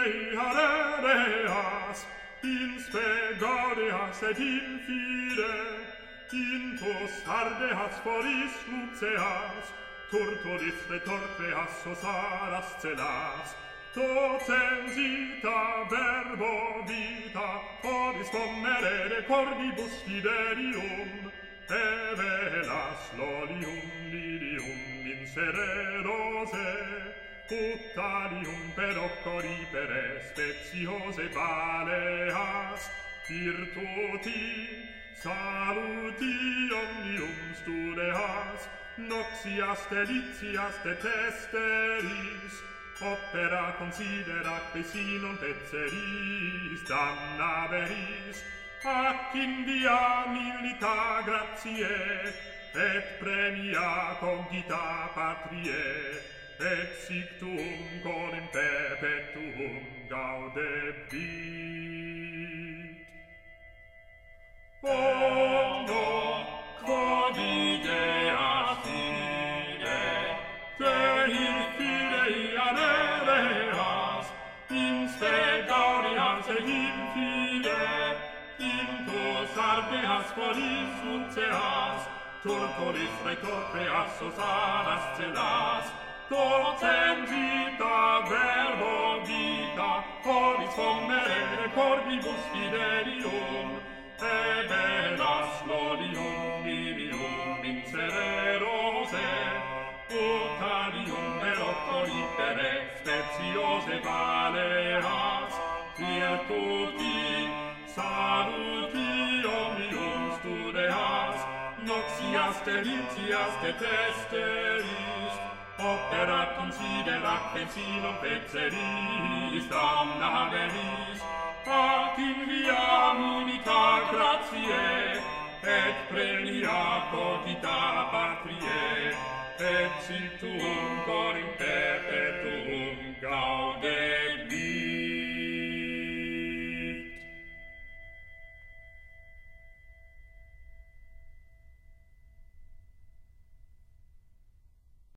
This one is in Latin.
fidei harereas, in spe gaudeas et in fide, in tos ardeas foris luceas, turturis retorqueas osaras celas, tocensita verbo vita, ovis comere de cordibus fidelium, e velas lolium lilium insere rose, puttalium pedocori per speciose baleas, virtuti, saluti omnium studeas, noxias delicias detesteris, opera considera si non pezzeris, damnaveris, ac in via milita gratie, et premia cogita patrie, et sic tuum colim perpetuum gaudebit. Omno quod idea fide, Dei fidei anereas, in spe gaudeas et in fide, in tos ardeas foris luceas, turturis retorqueas osaras celas, docensita verbo vita, ovis comere cordibus fidelium, e velas lodium lilium insere rose, puttalium velocoli per speciose baleas, virtuti, saluti omnium studeas, noxias delicias detesteris, opera considera si non pezzeris, damnaveris, ac in via munita gratie, et premia cogita patrie, et sic tuum corim